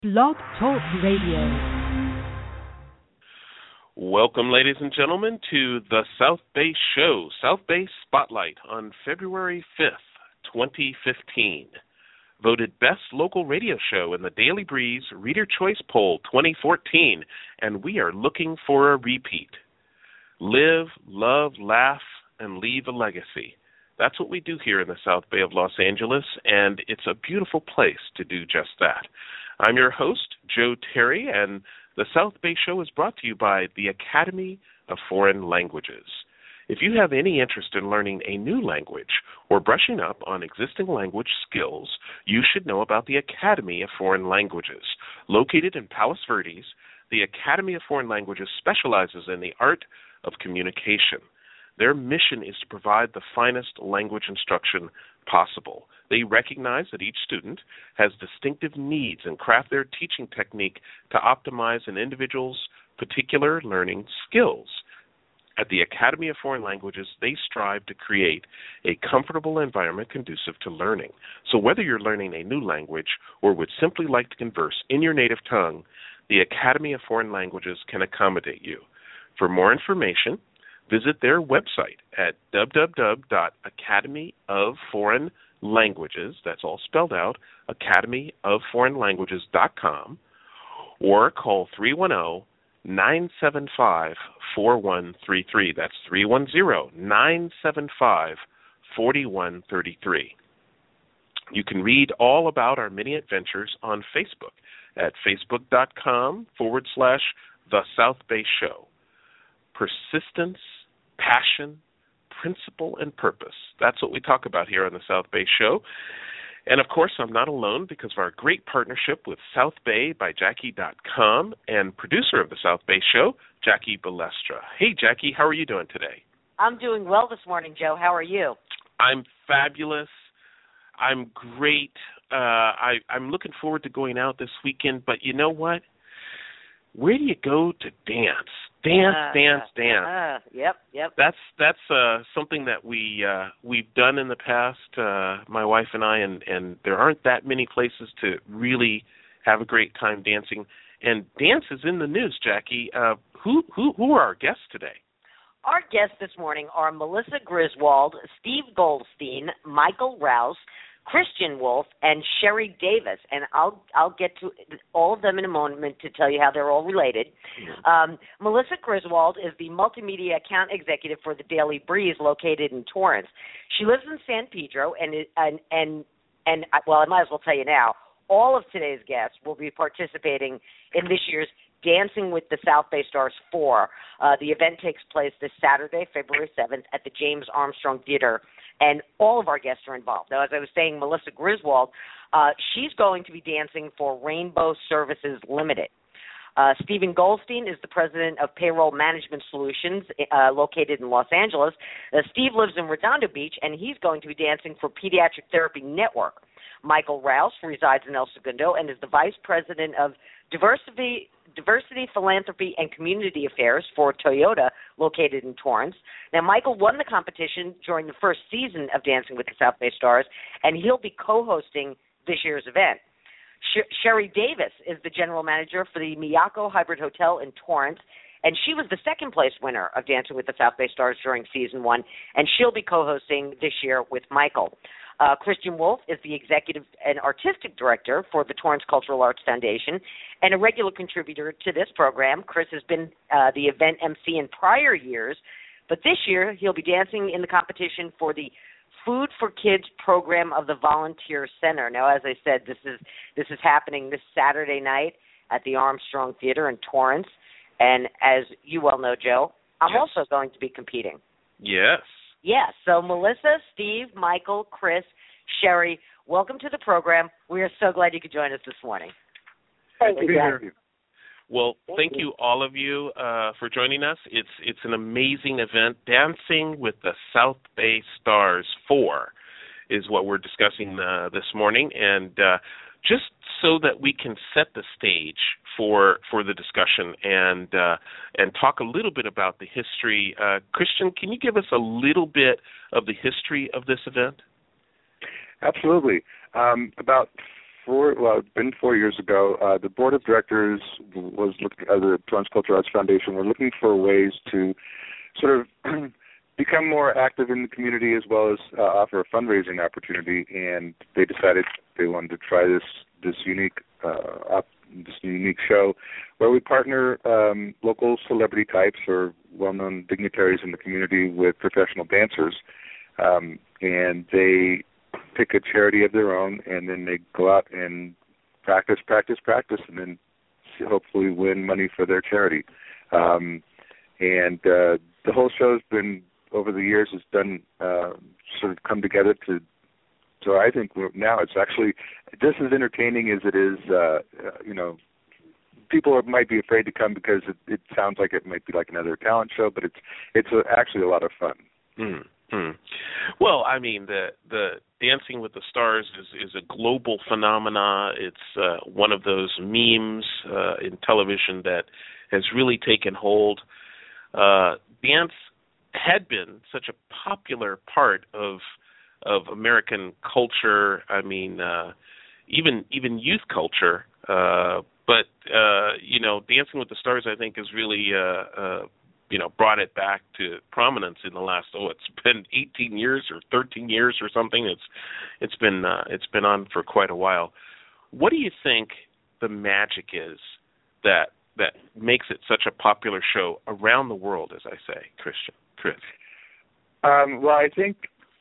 Blog Talk Radio. Welcome, ladies and gentlemen, to the South Bay Show, South Bay Spotlight, on February 5th, 2015. Voted Best Local Radio Show in the Daily Breeze Reader Choice Poll 2014, and we are looking for a repeat. Live, love, laugh, and leave a legacy. That's what we do here in the South Bay of Los Angeles, and it's a beautiful place to do just that. I'm your host, Joe Terry, and the South Bay Show is brought to you by the Academy of Foreign Languages. If you have any interest in learning a new language or brushing up on existing language skills, you should know about the Academy of Foreign Languages. Located in Palos Verdes, the Academy of Foreign Languages specializes in the art of communication. Their mission is to provide the finest language instruction possible. They recognize that each student has distinctive needs and craft their teaching technique to optimize an individual's particular learning skills. At the Academy of Foreign Languages, they strive to create a comfortable environment conducive to learning. So whether you're learning a new language or would simply like to converse in your native tongue, the Academy of Foreign Languages can accommodate you. For more information, visit their website at www.academyofforeignlanguages, that's all spelled out, academyofforeignlanguages.com, or call 310-975-4133. That's 310-975-4133. You can read all about our many adventures on Facebook at facebook.com/The South Bay Show. Persistence, passion, principle, and purpose. That's what we talk about here on the South Bay Show. And, of course, I'm not alone because of our great partnership with South Bay by Jackie.com and producer of the South Bay Show, Jackie Balestra. Hey, Jackie, how are you doing today? I'm doing well this morning, Joe. How are you? I'm fabulous. I'm great. I'm looking forward to going out this weekend, but you know what? Where do you go to dance? Dance. Yep. That's something that we've done in the past, my wife and I, and there aren't that many places to really have a great time dancing. And dance is in the news, Jackie. Who are our guests today? Our guests this morning are Melissa Griswold, Steve Goldstein, Michael Rouse, Christian Wolf, and Sherry Davis, and I'll get to all of them in a moment to tell you how they're all related. Melissa Griswold is the multimedia account executive for the Daily Breeze, located in Torrance. She lives in San Pedro, and well, I might as well tell you now, all of today's guests will be participating in this year's Dancing with the South Bay Stars 4. The event takes place this Saturday, February 7th, at the James Armstrong Theater, and all of our guests are involved. Now, as I was saying, Melissa Griswold, she's going to be dancing for Rainbow Services Limited. Stephen Goldstein is the president of Payroll Management Solutions, located in Los Angeles. Steve lives in Redondo Beach, and he's going to be dancing for Pediatric Therapy Network. Michael Rouse resides in El Segundo and is the vice president of Diversity, Philanthropy, and Community Affairs for Toyota, located in Torrance. Now, Michael won the competition during the first season of Dancing with the South Bay Stars, and he'll be co-hosting this year's event. Sherry Davis is the general manager for the Miyako Hybrid Hotel in Torrance, and she was the second-place winner of Dancing with the South Bay Stars during Season 1, and she'll be co-hosting this year with Michael. Christian Wolf is the executive and artistic director for the Torrance Cultural Arts Foundation and a regular contributor to this program. Chris has been the event MC in prior years, but this year he'll be dancing in the competition for the Food for Kids program of the Volunteer Center. Now, as I said, this is happening this Saturday night at the Armstrong Theater in Torrance, and as you well know, Joe, I'm also going to be competing. Yes. Yes, so Melissa, Steve, Michael, Chris, Sherry, welcome to the program. We are so glad you could join us this morning. Thank you. Well, thank you all of you for joining us. It's an amazing event. Dancing with the South Bay Stars 4 is what we're discussing this morning, and just so that we can set the stage for the discussion and talk a little bit about the history. Christian, can you give us a little bit of the history of this event? Absolutely. About it's been 4 years ago. The board of directors was looking at the Torrance Cultural Arts Foundation. We're looking for ways to sort of become more active in the community as well as offer a fundraising opportunity. And they decided they wanted to try this unique show where we partner local celebrity types or well-known dignitaries in the community with professional dancers, and they pick a charity of their own, and then they go out and practice, and then hopefully win money for their charity. The whole show's been, over the years, has done sort of come together to. So I think now it's actually just as entertaining as it is. People might be afraid to come because it sounds like it might be like another talent show, but it's actually a lot of fun. Mm-hmm. Well, I mean, the Dancing with the Stars is a global phenomena. It's one of those memes in television that has really taken hold. Dance had been such a popular part of American culture. I mean, even youth culture. But Dancing with the Stars, I think, has really brought it back to prominence in the last it's been 18 years or 13 years or something. It's been on for quite a while. What do you think the magic is that makes it such a popular show around the world, as I say, Chris? Well, I think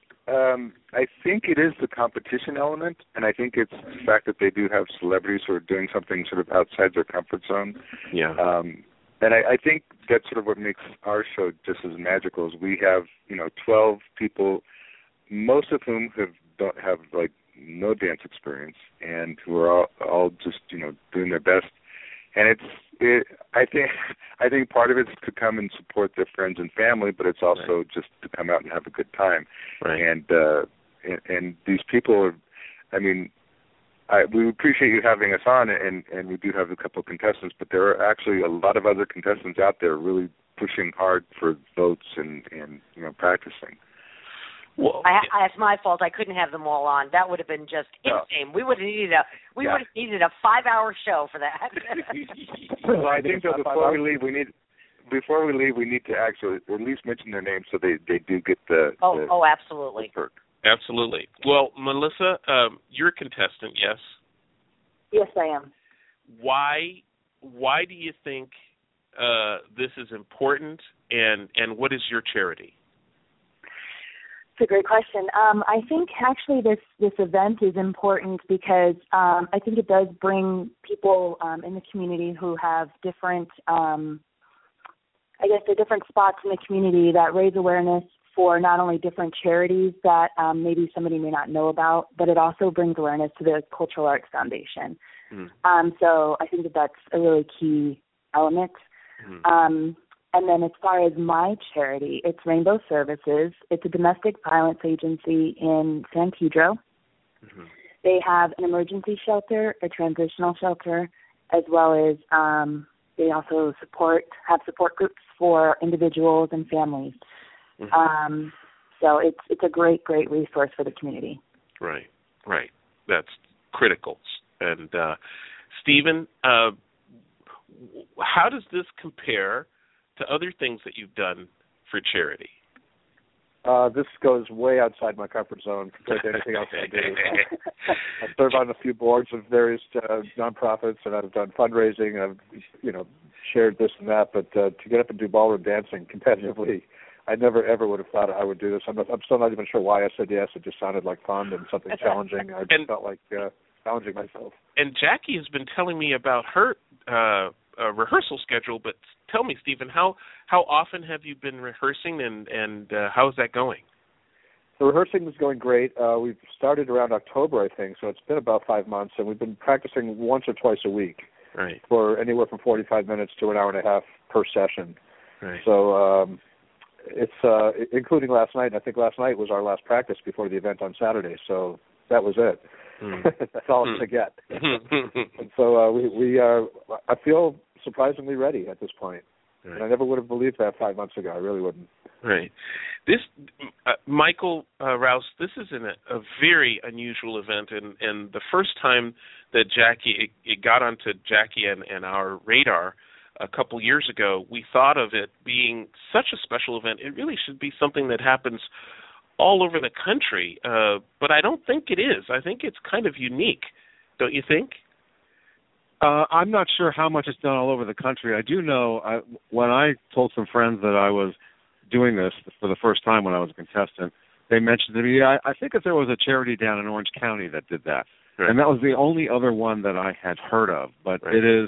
it is the competition element, and I think it's the fact that they do have celebrities who are doing something sort of outside their comfort zone. Yeah. And I think that's sort of what makes our show just as magical. Is we have 12 people, most of whom don't have like no dance experience, and who are all just doing their best. And I think part of it's to come and support their friends and family, but it's also just to come out and have a good time. Right. And these people are, we appreciate you having us on, and we do have a couple of contestants, but there are actually a lot of other contestants out there really pushing hard for votes and practicing. Well, it's my fault. I couldn't have them all on. That would have been just insane. We would have needed a 5-hour show for that. Well, I think that before we leave, we need to actually at least mention their names so they do get the. Oh, absolutely. The perk. Absolutely. Well, Melissa, you're a contestant, yes? Yes, I am. Why do you think this is important, and what is your charity? It's a great question. I think actually this event is important because I think it does bring people in the community who have different, different spots in the community that raise awareness for not only different charities that maybe somebody may not know about, but it also brings awareness to the Cultural Arts Foundation. So I think that's a really key element. And then as far as my charity, it's Rainbow Services. It's a domestic violence agency in San Pedro. They have an emergency shelter, a transitional shelter, as well as they also have support groups for individuals and families. So it's a great resource for the community. Right. That's critical. And Stephen, how does this compare to other things that you've done for charity? This goes way outside my comfort zone compared to anything else I do. I serve on a few boards of various nonprofits, and I've done fundraising. I've shared this and that, but to get up and do ballroom dancing competitively, I never ever would have thought I would do this. I'm still not even sure why I said yes. It just sounded like fun and something challenging. I just felt like challenging myself. And Jackie has been telling me about her rehearsal schedule, but tell me, Stephen, how often have you been rehearsing, and how is that going? The rehearsing is going great. We've started around October, I think, so it's been about 5 months, and we've been practicing once or twice a week. Right. For anywhere from 45 minutes to an hour and a half per session. Right. So it's including last night. I think last night was our last practice before the event on Saturday, so that was it. That's all it's going to get. And so we are, I feel surprisingly ready at this point. Right. And I never would have believed that 5 months ago. I really wouldn't. Right. This, Michael Rouse, this is a very unusual event, and the first time that Jackie, it got onto Jackie and our radar a couple years ago, we thought of it being such a special event. It really should be something that happens all over the country, but I don't think it is. I think it's kind of unique, don't you think? I'm not sure how much it's done all over the country. I do know when I told some friends that I was doing this for the first time when I was a contestant, they mentioned to me, I think that there was a charity down in Orange County that did that. Right. And that was the only other one that I had heard of. But right.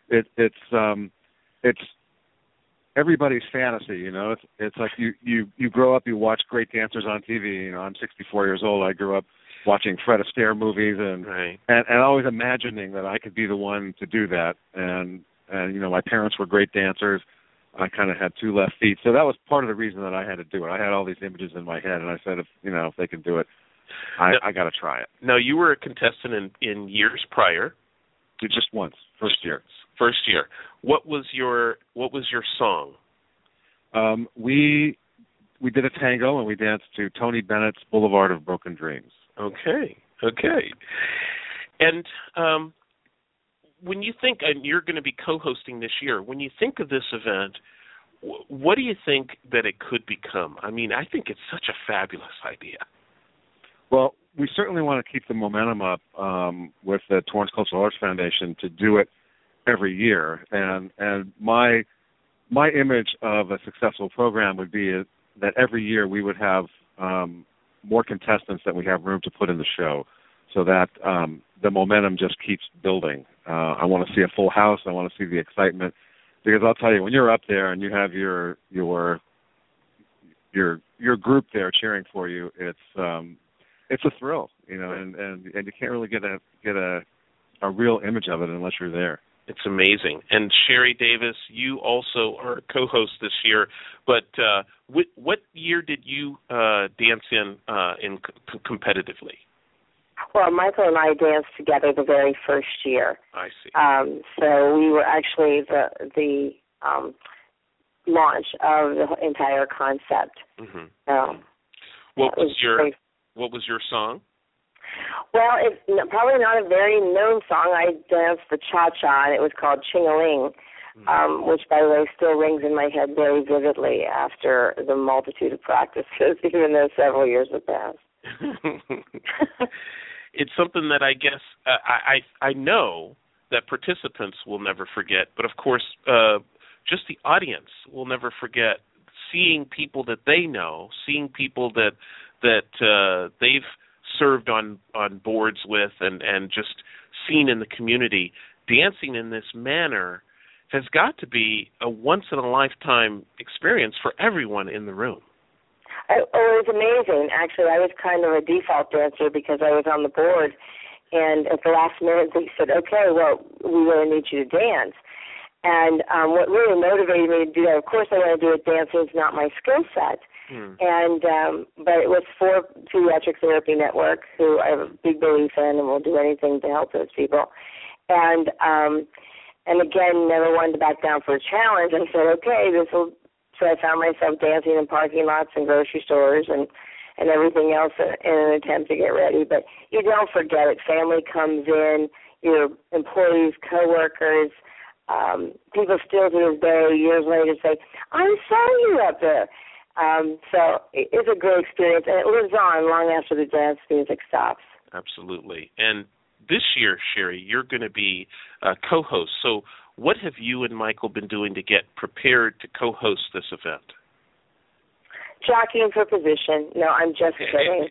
It's everybody's fantasy, you know. It's like you grow up, you watch great dancers on TV. You know, I'm 64 years old. I grew up watching Fred Astaire movies and always imagining that I could be the one to do that. And you know, my parents were great dancers. I kind of had two left feet, so that was part of the reason that I had to do it. I had all these images in my head, and I said, if they can do it, I got to try it. Now, you were a contestant in years prior. Just once, first year. First year. What was your song? We did a tango, and we danced to Tony Bennett's Boulevard of Broken Dreams. Okay. And when you think, and you're going to be co-hosting this year, when you think of this event, what do you think that it could become? I mean, I think it's such a fabulous idea. Well, we certainly want to keep the momentum up with the Torrance Cultural Arts Foundation to do it every year. And my image of a successful program would be that every year we would have more contestants than we have room to put in the show, so that the momentum just keeps building. I want to see a full house. I want to see the excitement, because I'll tell you, when you're up there and you have your group there cheering for you, it's a thrill, you know, and you can't really get a real image of it unless you're there. It's amazing. And Sherry Davis, you also are a co-host this year, but what year did you dance in competitively? Well, Michael and I danced together the very first year. I see. So we were actually the launch of the entire concept. Mm-hmm. What was your song? Well, it's probably not a very known song. I danced the cha-cha, and it was called Ching-a-ling, which, by the way, still rings in my head very vividly after the multitude of practices, even though several years have passed. It's something that I guess I know that participants will never forget, but of course, just the audience will never forget seeing people that they know, seeing people that they've served on boards with and just seen in the community. Dancing in this manner has got to be a once-in-a-lifetime experience for everyone in the room. It was amazing. Actually, I was kind of a default dancer because I was on the board, and at the last minute they said, okay, well, we really need you to dance. And what really motivated me to do that, of course I want to do it. Dancing is not my skill set. And but it was for Pediatric Therapy Network, who I have a big belief in and will do anything to help those people. And again, never wanted to back down for a challenge. I said, okay, so I found myself dancing in parking lots and grocery stores and everything else in an attempt to get ready. But you don't forget it. Family comes in, your employees, coworkers, people still to this day, years later, say, I saw you up there. So it's a great experience, and it lives on long after the dance music stops. Absolutely. And this year, Sherry, you're going to be a co-host. So what have you and Michael been doing to get prepared to co-host this event? Jockeying for position. No, I'm just kidding.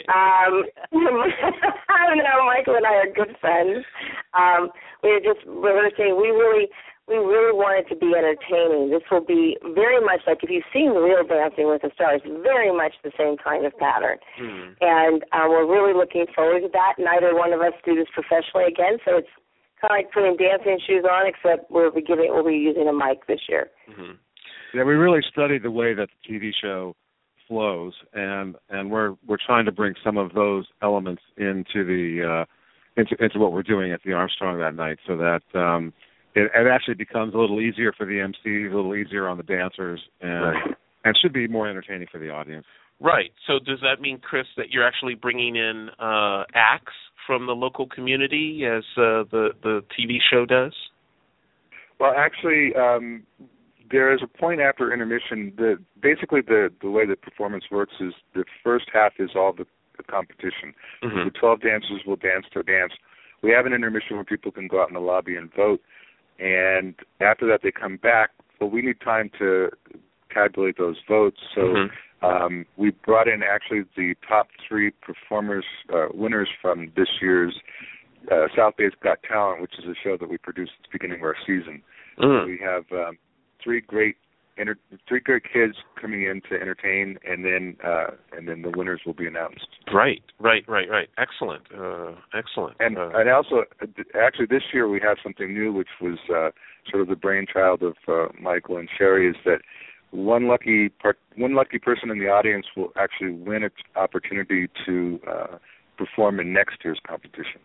No, Michael and I are good friends. We were just rehearsing. We really want it to be entertaining. This will be very much like, if you've seen Real Dancing with the Stars, very much the same kind of pattern. And we're really looking forward to that. Neither one of us do this professionally again, so it's kind of like putting dancing shoes on, except we'll be using a mic this year. Yeah, we really studied the way that the TV show flows, and we're trying to bring some of those elements into the into what we're doing at the Armstrong that night, so that it actually becomes a little easier for the MCs, a little easier on the dancers, and should be more entertaining for the audience. Right. So does that mean, Chris, that you're actually bringing in acts from the local community as the TV show does? Well, actually, there is a point after intermission. Basically, the way the performance works is the first half is all the competition. Mm-hmm. The 12 dancers will dance to dance. We have an intermission where people can go out in the lobby and vote, and after that they come back, but we need time to calculate those votes. So we brought in actually the top 3 performers, winners from this year's South Bay's Got Talent, which is a show that we produced at the beginning of our season. So we have 3 great kids coming in to entertain, and then the winners will be announced. Right. Excellent. And also, actually, this year we have something new, which was sort of the brainchild of Michael and Sherry, is that one lucky person in the audience will actually win an opportunity to perform in next year's competition.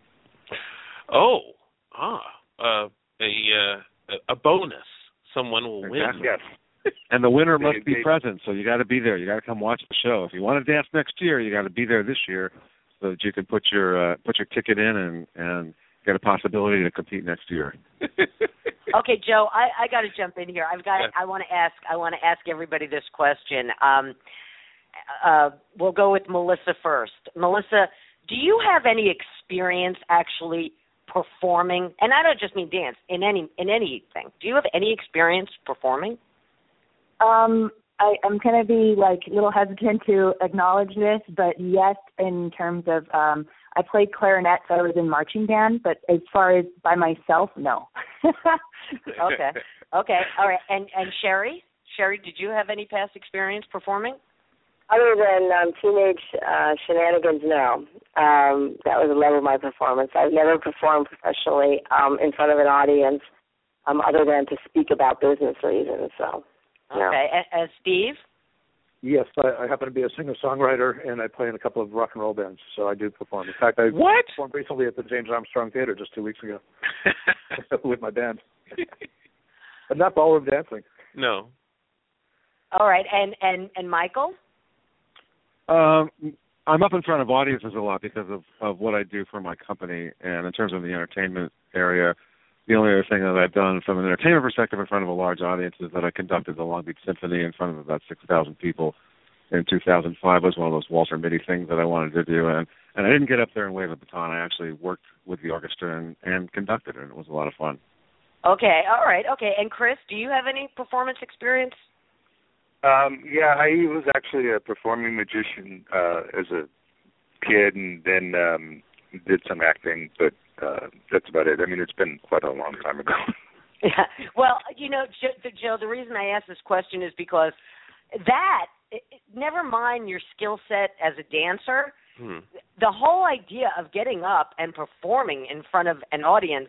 A bonus. Someone will win. Yes. And the winner must be present, so you got to be there. You got to come watch the show. If you want to dance next year, you got to be there this year, so that you can put your ticket in and get a possibility to compete next year. Okay, Joe, I got to jump in here. I want to ask everybody this question. We'll go with Melissa first. Melissa, do you have any experience actually performing? And I don't just mean dance, in anything. Do you have any experience performing? I'm going to be a little hesitant to acknowledge this, but yes, in terms of I played clarinet, so I was in marching band, but as far as by myself, no. Okay, all right. And Sherry, did you have any past experience performing? Other than teenage shenanigans, no. That was the level of my performance. I've never performed professionally in front of an audience other than to speak about business reasons, so. No. Okay, and Steve? Yes, I happen to be a singer-songwriter, and I play in a couple of rock and roll bands, so I do perform. In fact, I performed recently at the James Armstrong Theater just 2 weeks ago with my band. But not ballroom dancing. No. All right, and Michael? I'm up in front of audiences a lot because of what I do for my company, and in terms of the entertainment area, the only other thing that I've done from an entertainment perspective in front of a large audience is that I conducted the Long Beach Symphony in front of about 6,000 people in 2005. Was one of those Walter Mitty things that I wanted to do, and I didn't get up there and wave a baton. I actually worked with the orchestra and conducted it, and it was a lot of fun. Okay, all right, okay. And Chris, do you have any performance experience? Yeah, I was actually a performing magician as a kid, and then did some acting, but that's about it. I mean, it's been quite a long time ago. Yeah. Well, Joe, the reason I ask this question is because never mind your skill set as a dancer, the whole idea of getting up and performing in front of an audience,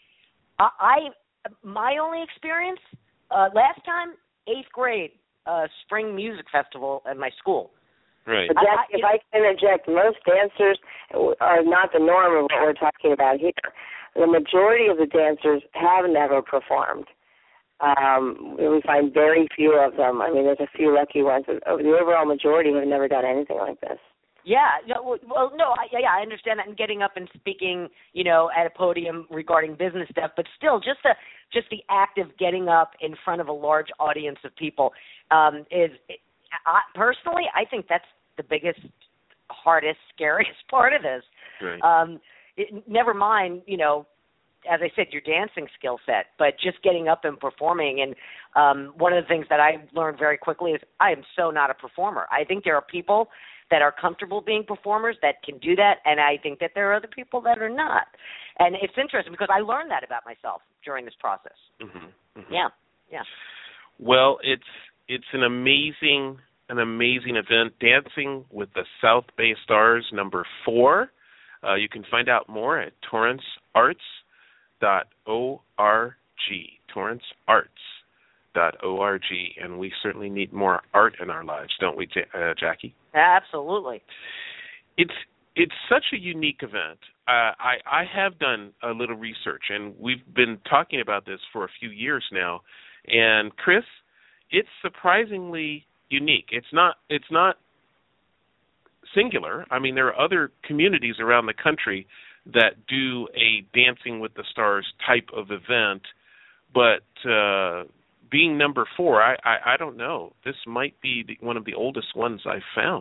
my only experience, last time, 8th grade, spring music festival at my school. Right. But if I can interject, most dancers are not the norm of what we're talking about here. The majority of the dancers have never performed. We find very few of them. I mean, there's a few lucky ones. The overall majority have never done anything like this. Yeah. I understand that, and getting up and speaking, at a podium regarding business stuff, but still, just the act of getting up in front of a large audience of people personally, I think that's the biggest, hardest, scariest part of this. Right. Never mind, as I said, your dancing skill set, but just getting up and performing. And one of the things that I learned very quickly is I am so not a performer. I think there are people that are comfortable being performers that can do that, and I think that there are other people that are not. And it's interesting because I learned that about myself during this process. Mm-hmm. Mm-hmm. Yeah. Well, it's an amazing event, Dancing with the South Bay Stars #4. You can find out more at torrancearts.org. torrancearts.org, and we certainly need more art in our lives, don't we, Jackie? Absolutely. It's it's such a unique event. I have done a little research, and we've been talking about this for a few years now. And Chris, it's surprisingly unique. It's not singular. I mean, there are other communities around the country that do a Dancing with the Stars type of event, but being number 4, I don't know. This might be one of the oldest ones I've found.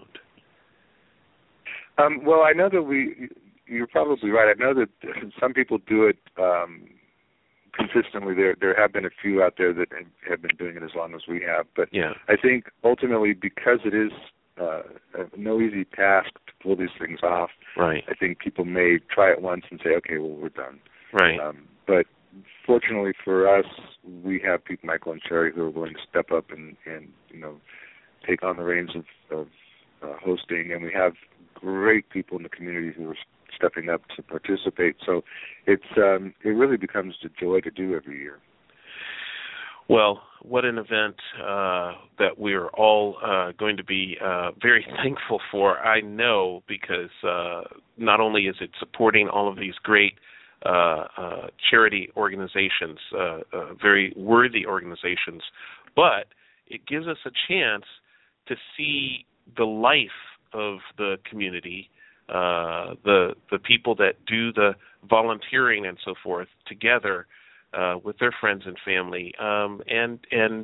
Well, I know that you're probably right. I know that some people do it consistently. There have been a few out there that have been doing it as long as we have. But yeah. I think ultimately, because it is no easy task to pull these things off, right. I think people may try it once and say, okay, well, we're done. Right. But fortunately for us, we have Pete, Michael, and Sherry who are willing to step up and take on the reins of hosting, and we have great people in the community who are stepping up to participate. So it really becomes a joy to do every year. Well, what an event that we're all going to be very thankful for, I know, because not only is it supporting all of these great charity organizations, very worthy organizations, but it gives us a chance to see the life of the community, the people that do the volunteering and so forth together with their friends and family, and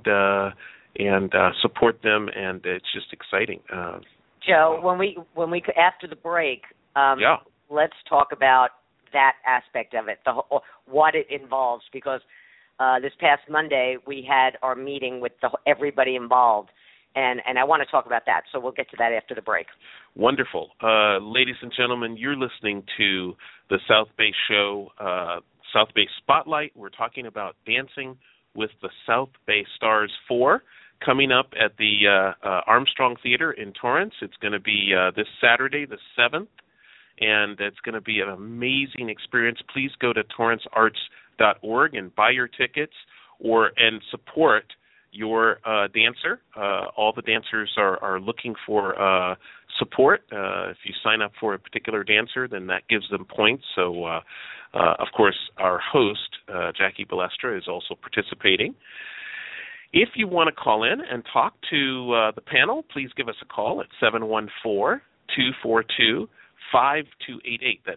support them, and it's just exciting. Joe, when we after the break, let's talk about that aspect of it, what it involves, because this past Monday we had our meeting with everybody involved, and I want to talk about that. So we'll get to that after the break. Wonderful. Ladies and gentlemen, you're listening to the South Bay Show, South Bay Spotlight. We're talking about Dancing with the South Bay Stars 4, coming up at the Armstrong Theater in Torrance. It's going to be this Saturday, the 7th, and it's going to be an amazing experience. Please go to torrancearts.org and buy your tickets and support your dancer. All the dancers are looking for support. If you sign up for a particular dancer, then that gives them points. So, of course, our host, Jackie Balestra, is also participating. If you want to call in and talk to the panel, please give us a call at 714-242-5288. That's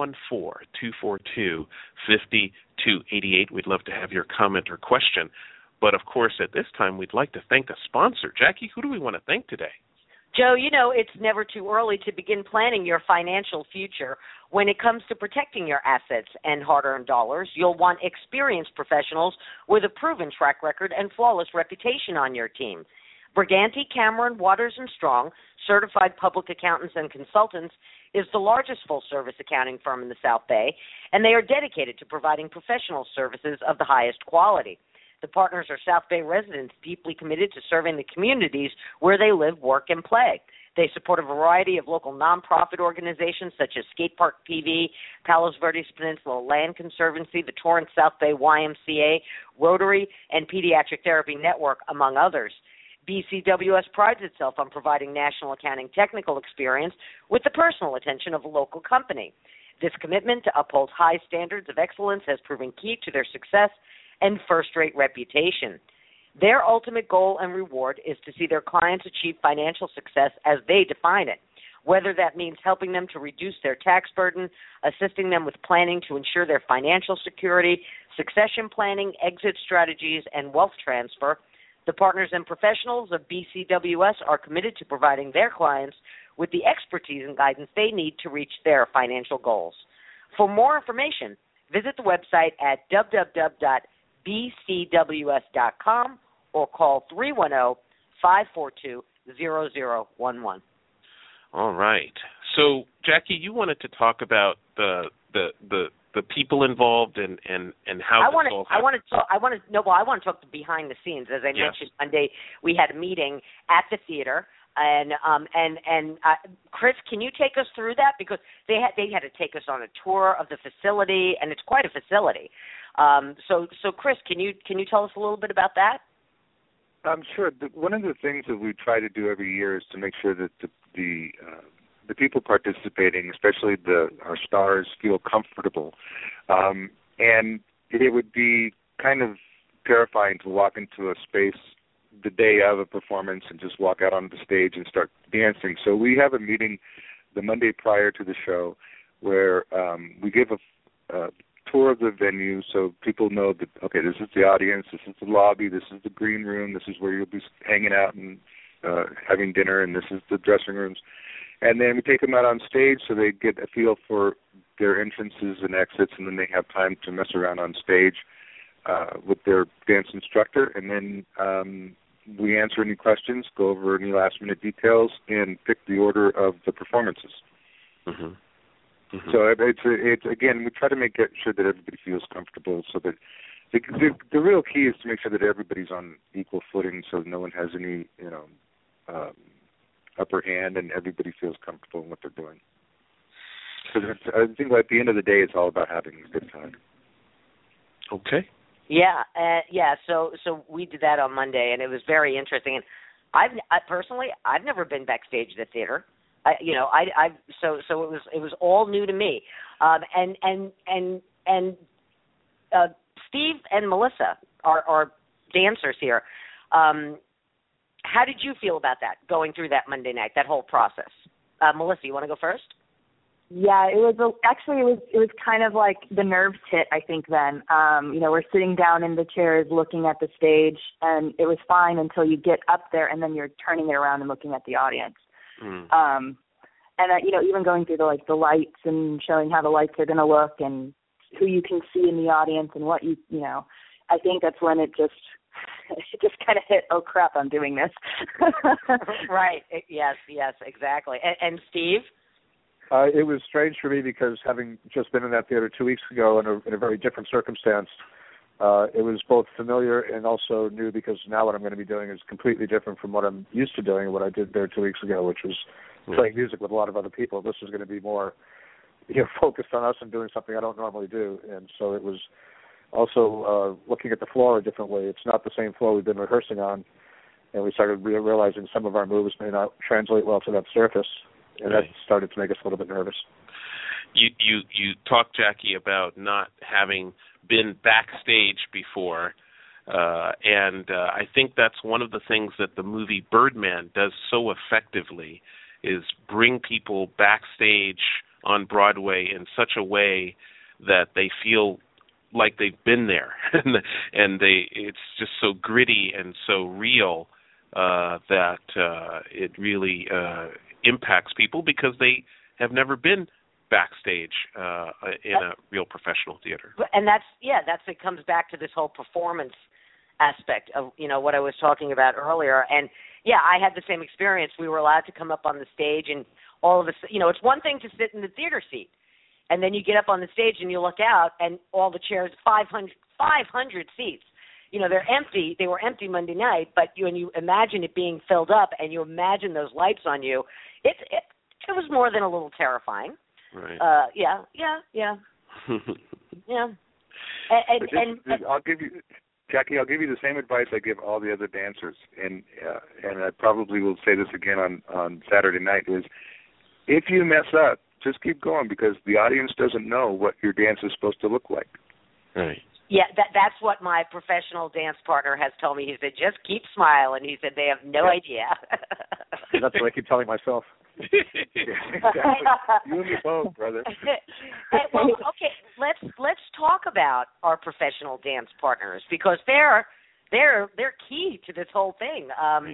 714-242-5288. We'd love to have your comment or question. But, of course, at this time, we'd like to thank a sponsor. Jackie, who do we want to thank today? Joe, it's never too early to begin planning your financial future. When it comes to protecting your assets and hard-earned dollars, you'll want experienced professionals with a proven track record and flawless reputation on your team. Briganti, Cameron, Waters & Strong, certified public accountants and consultants, is the largest full-service accounting firm in the South Bay, and they are dedicated to providing professional services of the highest quality. The partners are South Bay residents deeply committed to serving the communities where they live, work, and play. They support a variety of local nonprofit organizations such as Skate Park PV, Palos Verdes Peninsula Land Conservancy, the Torrance South Bay YMCA, Rotary, and Pediatric Therapy Network, among others. BCWS prides itself on providing national accounting technical experience with the personal attention of a local company. This commitment to uphold high standards of excellence has proven key to their success and first-rate reputation. Their ultimate goal and reward is to see their clients achieve financial success as they define it, whether that means helping them to reduce their tax burden, assisting them with planning to ensure their financial security, succession planning, exit strategies, and wealth transfer. The partners and professionals of BCWS are committed to providing their clients with the expertise and guidance they need to reach their financial goals. For more information, visit the website at www.bcws.com or call 310-542-0011. All right. So, Jackie, you wanted to talk about the people involved and how I want to talk behind the scenes. As I mentioned Monday, we had a meeting at the theater, and Chris, can you take us through that, because they had to take us on a tour of the facility, and it's quite a facility. So Chris, can you tell us a little bit about that? Sure. One of the things that we try to do every year is to make sure that the the people participating, especially our stars, feel comfortable. And it would be kind of terrifying to walk into a space the day of a performance and just walk out on the stage and start dancing. So we have a meeting the Monday prior to the show where we give a tour of the venue so people know that, okay, this is the audience, this is the lobby, this is the green room, this is where you'll be hanging out and having dinner, and this is the dressing rooms. And then we take them out on stage so they get a feel for their entrances and exits, and then they have time to mess around on stage with their dance instructor. And then we answer any questions, go over any last-minute details, and pick the order of the performances. Mm-hmm. Mm-hmm. So it's again, we try to make sure that everybody feels comfortable, so that the real key is to make sure that everybody's on equal footing, so no one has any upper hand, and everybody feels comfortable in what they're doing. Because I think at the end of the day, it's all about having a good time. Okay. Yeah, So we did that on Monday, and it was very interesting. And I've never been backstage at a theater. So it was all new to me. And Steve and Melissa are dancers here. How did you feel about that, going through that Monday night, that whole process? Melissa, you want to go first? Yeah, it was kind of like the nerves hit, I think, then. We're sitting down in the chairs looking at the stage, and it was fine until you get up there, and then you're turning it around and looking at the audience. Mm. Even going through the lights and showing how the lights are going to look and who you can see in the audience and what I think that's when it just kind of hit, oh, crap, I'm doing this. Right. Yes, exactly. And Steve? It was strange for me because having just been in that theater 2 weeks ago in a very different circumstance, it was both familiar and also new because now what I'm going to be doing is completely different from what I'm used to doing and what I did there 2 weeks ago, which was playing music with a lot of other people. This is going to be more focused on us and doing something I don't normally do. And so it was also looking at the floor a different way. It's not the same floor we've been rehearsing on, and we started realizing some of our moves may not translate well to that surface, and that started to make us a little bit nervous. You talked, Jackie, about not having been backstage before, and I think that's one of the things that the movie Birdman does so effectively, is bring people backstage on Broadway in such a way that they feel like they've been there, and it's just so gritty and so real that it really impacts people because they have never been backstage in a real professional theater. And it comes back to this whole performance aspect of what I was talking about earlier. And I had the same experience. We were allowed to come up on the stage, and all of us, it's one thing to sit in the theater seat, and then you get up on the stage and you look out, and all the chairs, 500 seats, they're empty. They were empty Monday night, but when you imagine it being filled up and you imagine those lights on you, it was more than a little terrifying. Right. Yeah. And I'll give you, Jackie, I'll give you the same advice I give all the other dancers, and I probably will say this again on Saturday night, is if you mess up, just keep going because the audience doesn't know what your dance is supposed to look like. Right. Yeah, that's what my professional dance partner has told me. He said, just keep smiling. He said, they have no idea. That's what I keep telling myself. Exactly. You and me both, brother. Well, okay, let's talk about our professional dance partners because they're key to this whole thing.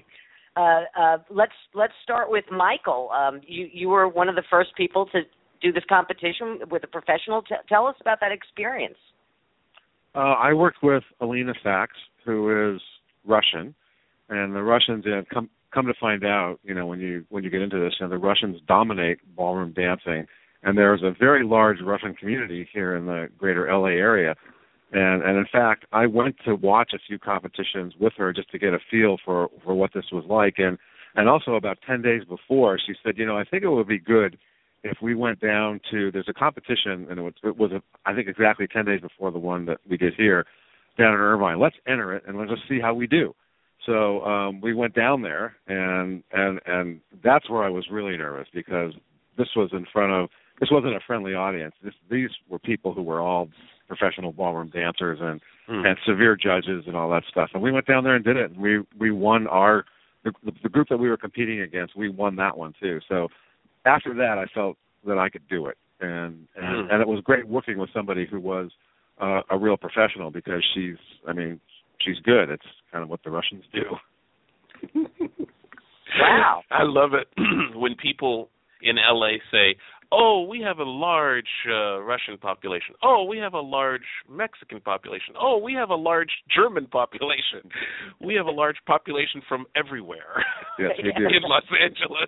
Let's start with Michael. You were one of the first people to do this competition with a professional. Tell us about that experience. I worked with Alina Sachs, who is Russian, and the Russians come to find out, when you get into this, the Russians dominate ballroom dancing, and there's a very large Russian community here in the greater LA area. And in fact, I went to watch a few competitions with her just to get a feel for what this was like. And also about 10 days before, she said, I think it would be good if we went down to, there's a competition, and it was I think exactly 10 days before the one that we did here down in Irvine. Let's enter it and let's just see how we do. So we went down there, and that's where I was really nervous because this wasn't a friendly audience. These were people who were all professional ballroom dancers and severe judges and all that stuff. And we went down there and did it. And we won the group that we were competing against. We won that one too. So after that, I felt that I could do it, and it was great working with somebody who was a real professional, because she's good. It's kind of what the Russians do. Wow. I love it when people in LA say, "Oh, we have a large Russian population. Oh, we have a large Mexican population. Oh, we have a large German population. We have a large population from everywhere." Yes, we do. In Los Angeles.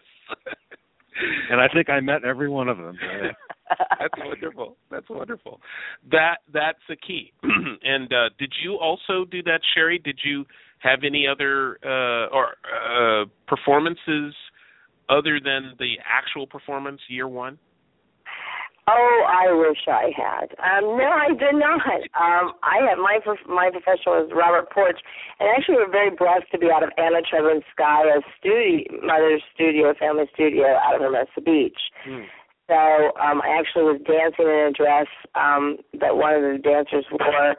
And I think I met every one of them. That's wonderful. That's the key. And did you also do that, Sherry? Did you have any other performances other than the actual performance year one? Oh, I wish I had. No, I did not. I have my professional is Robert Porch, and actually we're very blessed to be out of Anna Treblinskaya's mother's studio, family studio, out of Hermosa Beach. So I actually was dancing in a dress that one of the dancers wore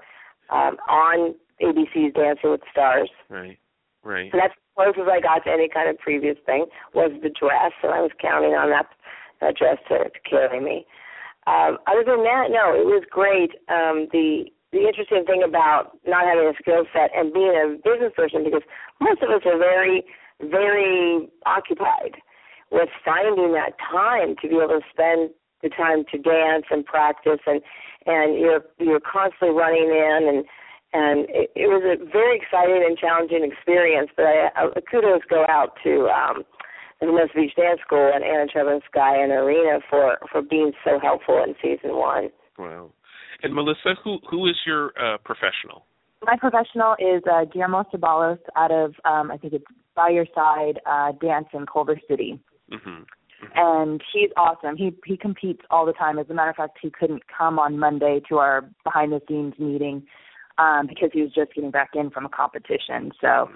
on ABC's Dancing with the Stars. Right. So that's as close as I got to any kind of previous thing was the dress, and I was counting on that dress to carry me. Other than that, no, it was great. The interesting thing about not having a skill set and being a business person, because most of us are very, very occupied with finding that time to be able to spend the time to dance and practice, and you're constantly running in, and it was a very exciting and challenging experience. But kudos go out to the Hermosa Beach Dance School and Anna Treblinskaya and Arena for being so helpful in season one. Wow. And Melissa, who is your professional? My professional is Guillermo Ceballos out of, I think it's By Your Side Dance in Culver City. Mm-hmm. And he's awesome. He competes all the time. As a matter of fact, he couldn't come on Monday to our behind-the-scenes meeting because he was just getting back in from a competition. So,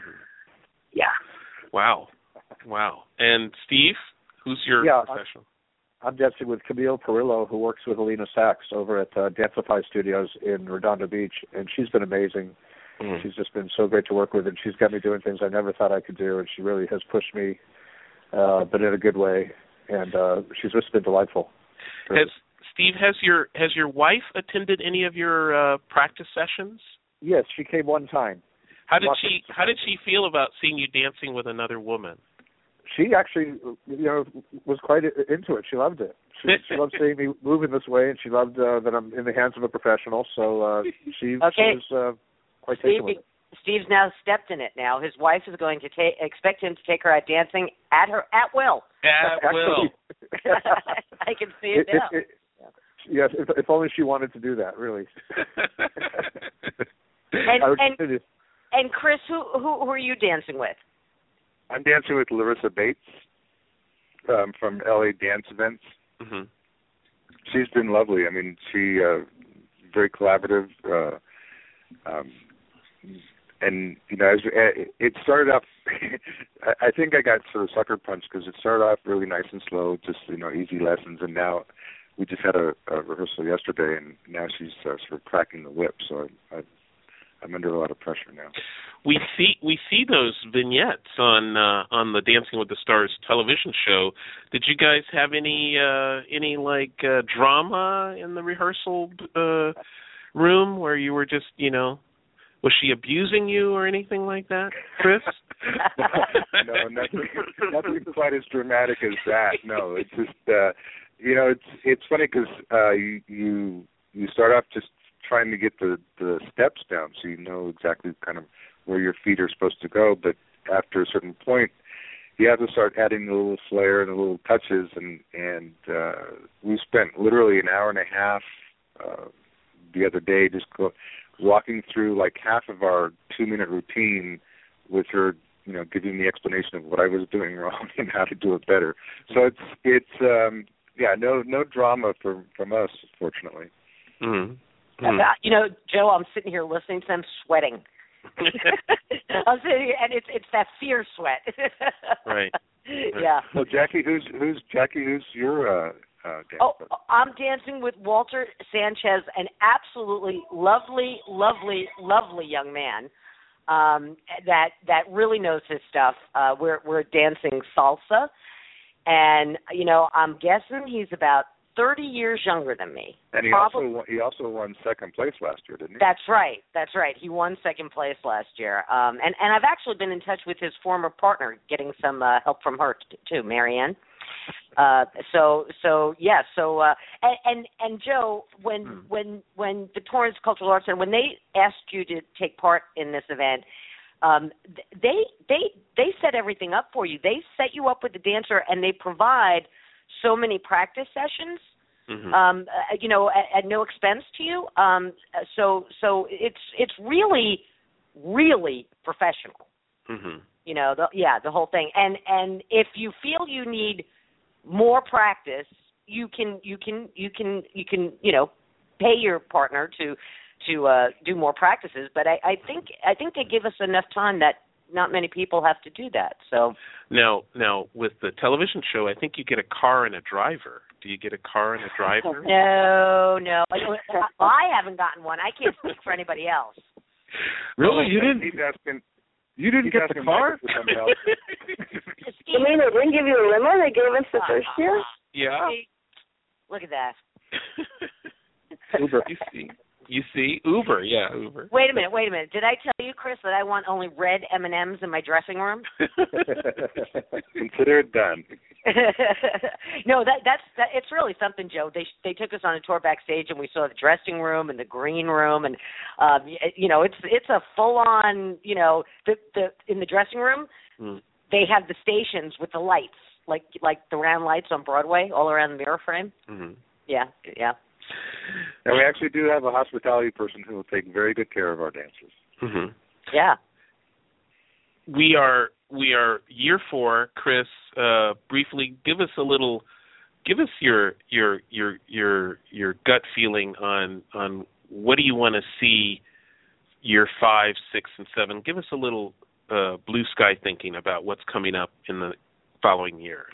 yeah. Wow. And Steve, who's your professional? I'm dancing with Camille Perillo, who works with Alina Sachs over at Dancify Studios in Redondo Beach, and she's been amazing. She's just been so great to work with, and she's got me doing things I never thought I could do, and she really has pushed me, but in a good way, and she's just been delightful. Steve, has your wife attended any of your practice sessions? Yes, she came one time. How did she feel about seeing you dancing with another woman? She actually, was quite into it. She loved it. She loved seeing me move in this way, and she loved that I'm in the hands of a professional. So she was quite taken with it. Steve's now stepped in it. Now his wife is going to expect him to take her out dancing at will. At will. I can see it now. Yes, if only she wanted to do that, really. And Chris, who are you dancing with? I'm dancing with Larissa Bates from LA Dance Events. Mm-hmm. She's been lovely. I mean, she very collaborative, and it started off. I think I got sort of sucker punched because it started off really nice and slow, just easy lessons, and now we just had a rehearsal yesterday, and now she's sort of cracking the whip. So I'm under a lot of pressure now. We see those vignettes on the Dancing with the Stars television show. Did you guys have any drama in the rehearsal room where you were just was she abusing you or anything like that, Chris? No, nothing quite as dramatic as that. No, it's just it's funny because you start off just trying to get the steps down so you know exactly kind of where your feet are supposed to go, but after a certain point you have to start adding the little flair and the little touches, and we spent literally an hour and a half the other day just walking through like half of our 2-minute routine with her giving the explanation of what I was doing wrong and how to do it better. So it's no drama from us, fortunately. Mm-hmm. Joe, I'm sitting here listening to them sweating. I'm sitting, and it's that fear sweat. Right. Yeah. Well, Jackie, who's your dance? I'm dancing with Walter Sanchez, an absolutely lovely, lovely, lovely young man that really knows his stuff. We're dancing salsa, and I'm guessing he's about 30 years younger than me. And he also won second place last year, didn't he? That's right. He won second place last year. And I've actually been in touch with his former partner, getting some help from her too, Marianne. So Joe, when the Torrance Cultural Arts Center, when they asked you to take part in this event, they set everything up for you. They set you up with the dancer, and they provide so many practice sessions, at no expense to you. So it's really, really professional. The whole thing. And if you feel you need more practice, you can pay your partner to do more practices. But I think they give us enough time that not many people have to do that. So now with the television show, I think you get a car and a driver. Do you get a car and a driver? No. I haven't gotten one. I can't speak for anybody else. Really? You didn't get the car? You mean they didn't give you a limo? They gave us the first year? Yeah. Look at that. Uber. You see? Uber. Yeah, Uber. Wait a minute. Did I tell you, Chris, that I want only red M&Ms in my dressing room? Consider it done. No, that's it's really something, Joe. They took us on a tour backstage, and we saw the dressing room and the green room, and it's a full on. In the dressing room, they have the stations with the lights, like the round lights on Broadway, all around the mirror frame. Mm-hmm. Yeah. And we actually do have a hospitality person who will take very good care of our dancers. Mm-hmm. Yeah. We are year 4. Chris, briefly give us your gut feeling on what do you want to see year 5, 6, and 7. Give us a little blue sky thinking about what's coming up in the following years.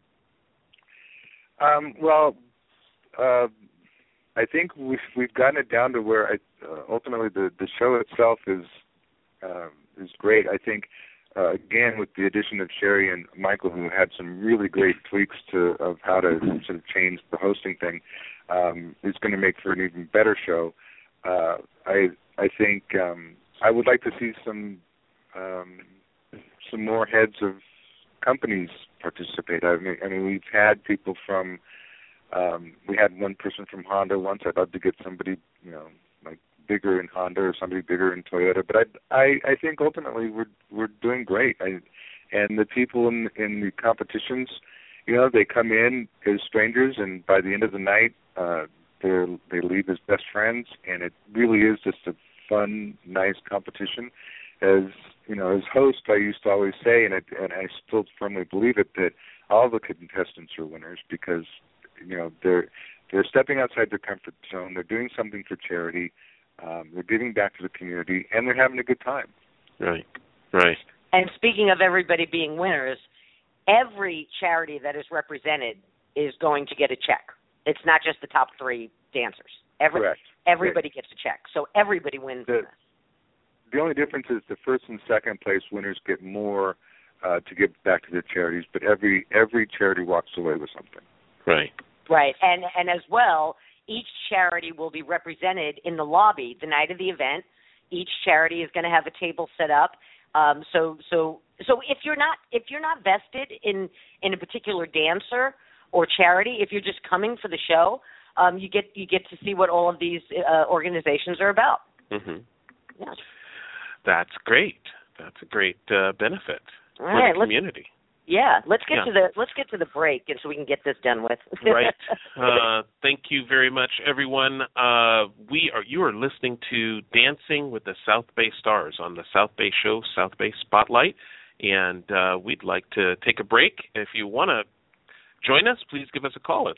I think we've gotten it down to where ultimately the show itself is great. I think again with the addition of Sherry and Michael, who had some really great tweaks of how to sort of change the hosting thing, is going to make for an even better show. I think I would like to see some more heads of companies participate. I mean we've had people from. We had one person from Honda once. I'd love to get somebody, like bigger in Honda or somebody bigger in Toyota. But I think ultimately we're doing great. And the people in the competitions, they come in as strangers, and by the end of the night, they leave as best friends. And it really is just a fun, nice competition. As host, I used to always say, and I still firmly believe it, that all the contestants are winners because they're stepping outside their comfort zone. They're doing something for charity. They're giving back to the community, and they're having a good time. Right. And speaking of everybody being winners, every charity that is represented is going to get a check. It's not just the top 3 dancers. Correct. Everybody gets a check, so everybody wins in this. The only difference is the first and second place winners get more to give back to their charities, but every charity walks away with something. Right. And as well, each charity will be represented in the lobby the night of the event. Each charity is going to have a table set up. So if you're not vested in a particular dancer or charity, if you're just coming for the show, you get to see what all of these organizations are about. Mm-hmm. Yeah. That's great. That's a great benefit for the community. Yeah, let's get to the break, and so we can get this done with. Right. Thank you very much, everyone. You are listening to Dancing with the South Bay Stars on the South Bay Show, South Bay Spotlight, and we'd like to take a break. If you want to join us, please give us a call at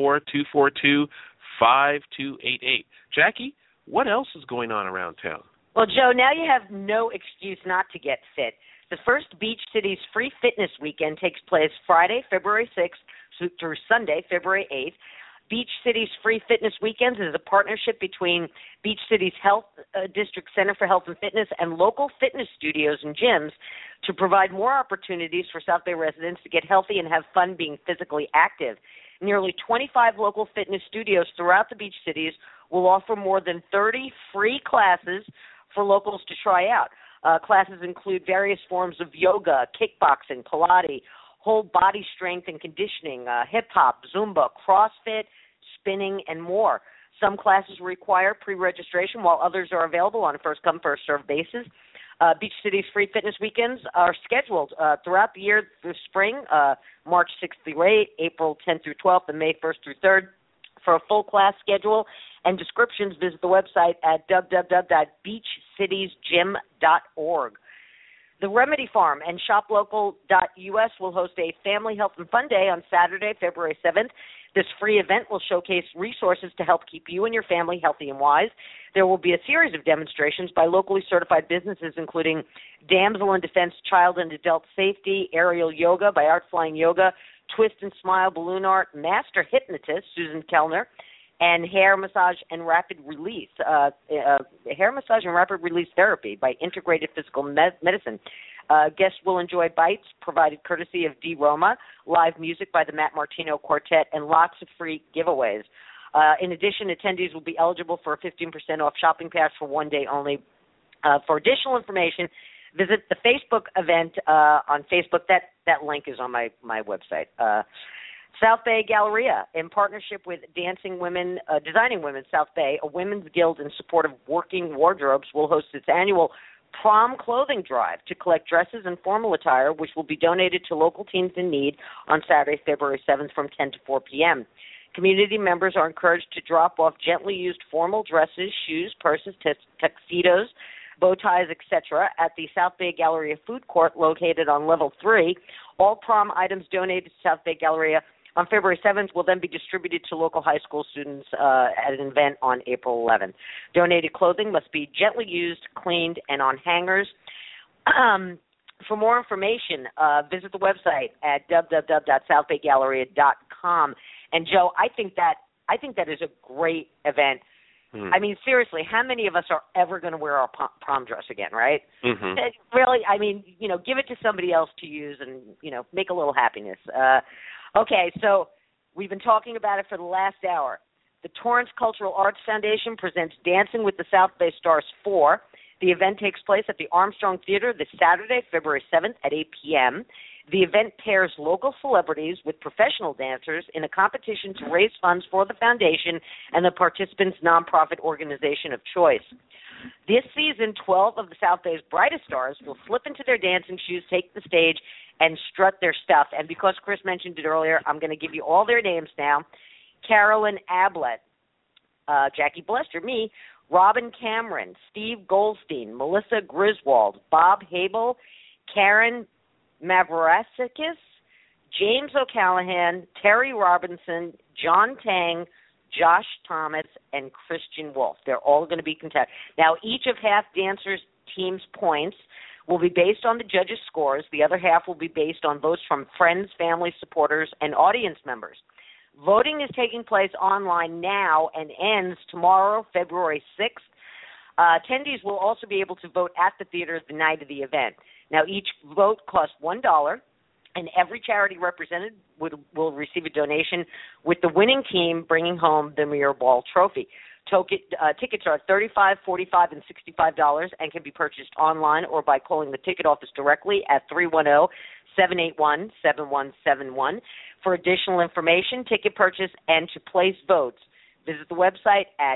714-242-5288. Jackie, what else is going on around town? Well, Joe, now you have no excuse not to get fit. The first Beach Cities Free Fitness Weekend takes place Friday, February 6th through Sunday, February 8th. Beach Cities Free Fitness Weekends is a partnership between Beach Cities Health District Center for Health and Fitness and local fitness studios and gyms to provide more opportunities for South Bay residents to get healthy and have fun being physically active. Nearly 25 local fitness studios throughout the Beach Cities will offer more than 30 free classes for locals to try out. Classes include various forms of yoga, kickboxing, Pilates, whole body strength and conditioning, hip-hop, Zumba, CrossFit, spinning, and more. Some classes require pre-registration, while others are available on a first-come, first-served basis. Beach Cities Free Fitness Weekends are scheduled throughout the year through spring, March 6th through 8th, April 10th through 12th, and May 1st through 3rd. For a full class schedule and descriptions, visit the website at www.beachcitiesgym.org. The Remedy Farm and ShopLocal.us will host a Family Health and Fun Day on Saturday, February 7th. This free event will showcase resources to help keep you and your family healthy and wise. There will be a series of demonstrations by locally certified businesses, including Damsel in Defense Child and Adult Safety, Aerial Yoga by Art Flying Yoga, Twist and Smile Balloon Art, Master Hypnotist Susan Kellner, and Hair Massage and Rapid Release, Hair Massage and Rapid Release Therapy by Integrated Physical Medicine. Guests will enjoy bites provided courtesy of D. Roma, live music by the Matt Martino Quartet, and lots of free giveaways. In addition, attendees will be eligible for a 15% off shopping pass for one day only. For additional information, visit the Facebook event on Facebook. That link is on my website. South Bay Galleria, in partnership with Dancing Women, Designing Women South Bay, a women's guild in support of working wardrobes, will host its annual prom clothing drive to collect dresses and formal attire, which will be donated to local teens in need on Saturday, February 7th from 10 to 4 p.m. Community members are encouraged to drop off gently used formal dresses, shoes, purses, tuxedos, bow ties, etc. at the South Bay Galleria food court located on level 3. All prom items donated to South Bay Galleria on February 7th will then be distributed to local high school students at an event on April 11th. Donated clothing must be gently used, cleaned, and on hangers. For more information, visit the website at www.southbaygalleria.com. And Joe, I think that is a great event. I mean, seriously, how many of us are ever going to wear our prom dress again, right? Mm-hmm. Really, I mean, give it to somebody else to use and, make a little happiness. Okay, so we've been talking about it for the last hour. The Torrance Cultural Arts Foundation presents Dancing with the South Bay Stars 4. The event takes place at the Armstrong Theater this Saturday, February 7th at 8 p.m. The event pairs local celebrities with professional dancers in a competition to raise funds for the foundation and the participants' nonprofit organization of choice. This season, 12 of the South Bay's brightest stars will slip into their dancing shoes, take the stage, and strut their stuff. And because Chris mentioned it earlier, I'm going to give you all their names now. Carolyn Ablett, Jackie Blester, me, Robin Cameron, Steve Goldstein, Melissa Griswold, Bob Habel, Karen Mavrosikis, James O'Callahan, Terry Robinson, John Tang, Josh Thomas, and Christian Wolf. They're all going to be contested. Now, each of half dancers' team's points will be based on the judges' scores. The other half will be based on votes from friends, family, supporters, and audience members. Voting is taking place online now and ends tomorrow, February 6th. Attendees will also be able to vote at the theater the night of the event. Now, each vote costs $1, and every charity represented will receive a donation, with the winning team bringing home the Mirror Ball Trophy. Tickets are $35, $45, and $65 and can be purchased online or by calling the ticket office directly at 310-781-7171. For additional information, ticket purchase, and to place votes, visit the website at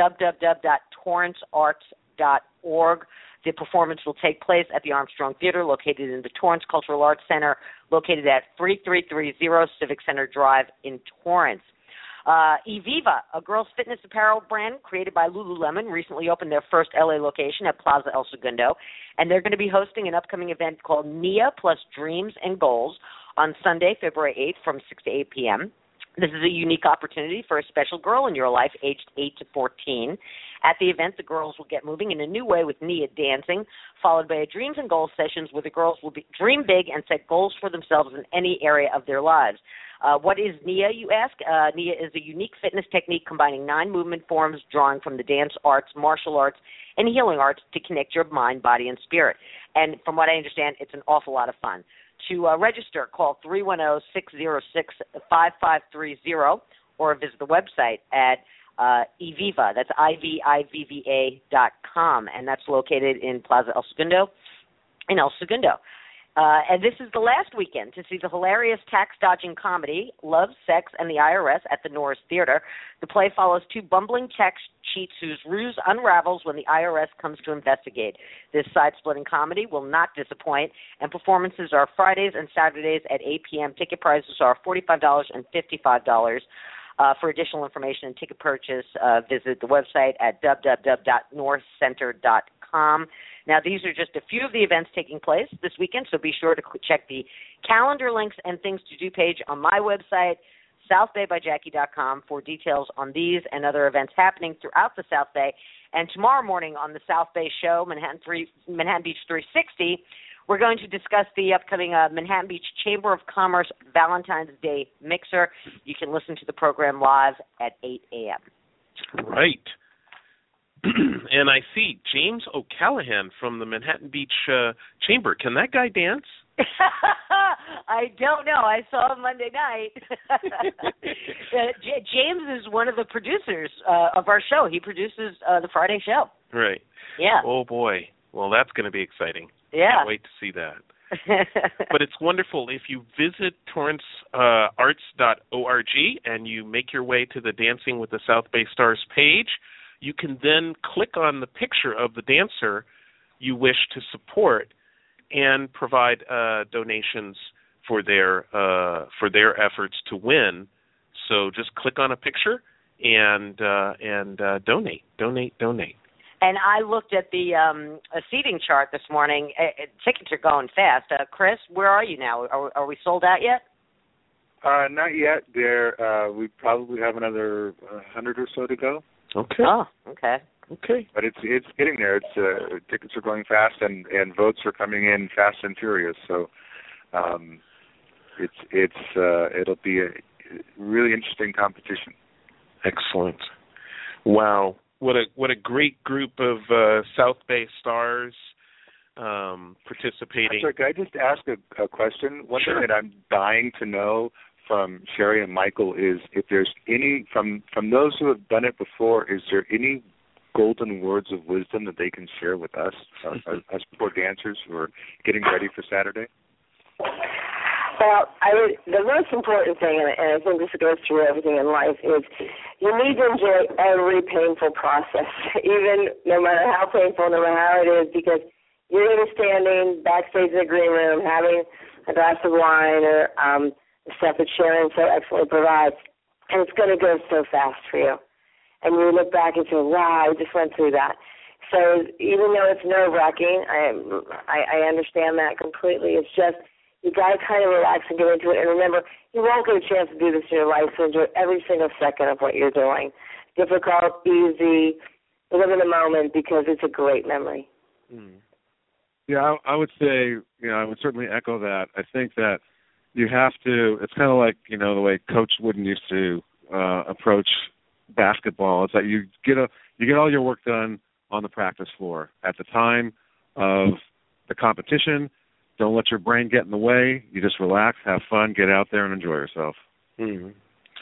www.torrancearts.org. The performance will take place at the Armstrong Theater, located in the Torrance Cultural Arts Center, located at 3330 Civic Center Drive in Torrance. Eviva, a girls' fitness apparel brand created by Lululemon, recently opened their first LA location at Plaza El Segundo, and they're going to be hosting an upcoming event called Nia Plus Dreams and Goals on Sunday, February 8th from 6 to 8 p.m. This is a unique opportunity for a special girl in your life, aged 8 to 14. At the event, the girls will get moving in a new way with Nia dancing, followed by a dreams and goals sessions where the girls will dream big and set goals for themselves in any area of their lives. What is Nia, you ask? Nia is a unique fitness technique combining 9 movement forms drawing from the dance arts, martial arts, and healing arts to connect your mind, body, and spirit. And from what I understand, it's an awful lot of fun. To register, call 310-606-5530 or visit the website at Ivivva. That's IVIVVA.com, and that's located in Plaza El Segundo in El Segundo. And this is the last weekend to see the hilarious tax-dodging comedy, Love, Sex, and the IRS at the Norris Theater. The play follows 2 bumbling tax cheats whose ruse unravels when the IRS comes to investigate. This side-splitting comedy will not disappoint, and performances are Fridays and Saturdays at 8 p.m. Ticket prices are $45 and $55. For additional information and ticket purchase, visit the website at www.northcenter.com. Now, these are just a few of the events taking place this weekend, so be sure to check the calendar links and things to do page on my website, southbaybyjackie.com, for details on these and other events happening throughout the South Bay. And tomorrow morning on the South Bay Show, Manhattan Beach 360, we're going to discuss the upcoming Manhattan Beach Chamber of Commerce Valentine's Day Mixer. You can listen to the program live at 8 a.m. Right. And I see James O'Callahan from the Manhattan Beach Chamber. Can that guy dance? I don't know. I saw him Monday night. James is one of the producers of our show. He produces the Friday show. Right. Yeah. Oh, boy. Well, that's going to be exciting. Yeah. Can't wait to see that. But it's wonderful. If you visit torrancearts.org and you make your way to the Dancing with the South Bay Stars page, you can then click on the picture of the dancer you wish to support and provide donations for their efforts to win. So just click on a picture and donate. And I looked at the seating chart this morning. Tickets are going fast. Chris, where are you now? Are we sold out yet? Not yet. We probably have another 100 or so to go. Okay. Oh, okay. But it's getting there. It's tickets are going fast, and votes are coming in fast and furious. So, it'll be a really interesting competition. Excellent. Wow. What a great group of South Bay stars participating. Sorry, could I just ask a question? One Sure. thing that I'm dying to know from Sherry and Michael is if there's any, from those who have done it before, is there any golden words of wisdom that they can share with us, as poor dancers who are getting ready for Saturday? Well, the most important thing, and I think this goes through everything in life, is you need to enjoy every painful process, even no matter how painful, no matter how it is, because you're going to be standing backstage in the green room having a glass of wine or the stuff that Sharon so excellently provides, and it's going to go so fast for you. And you look back and say, wow, I just went through that. So even though it's nerve-wracking, I understand that completely. It's just you got to kind of relax and get into it. And remember, you won't get a chance to do this in your life, so enjoy every single second of what you're doing. Difficult, easy, live in the moment because it's a great memory. Yeah, I would say, I would certainly echo that. I think that you have to, it's kind of like, the way Coach Wooden used to approach basketball. It's that you get all your work done on the practice floor. At the time of the competition, don't let your brain get in the way. You just relax, have fun, get out there and enjoy yourself. Mm-hmm.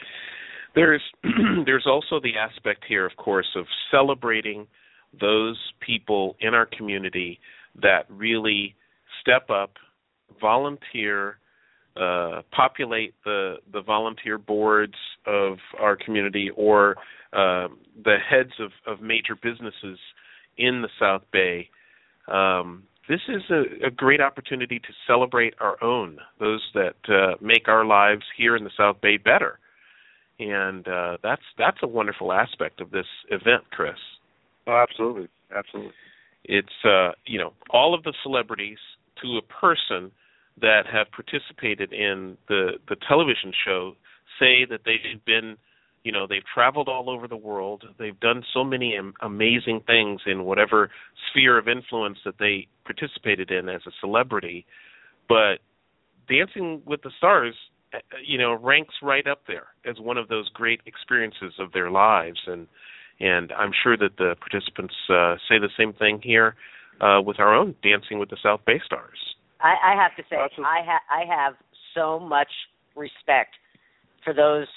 There's also the aspect here, of course, of celebrating those people in our community that really step up, volunteer, populate the volunteer boards of our community or the heads of major businesses in the South Bay. This is a great opportunity to celebrate our own, those that make our lives here in the South Bay better. And that's a wonderful aspect of this event, Chris. Oh, absolutely. It's, all of the celebrities to a person that have participated in the television show say that they've been, they've traveled all over the world. They've done so many amazing things in whatever sphere of influence that they participated in as a celebrity. But Dancing with the Stars, ranks right up there as one of those great experiences of their lives. And I'm sure that the participants say the same thing here with our own Dancing with the South Bay Stars. I have to say, I have so much respect for those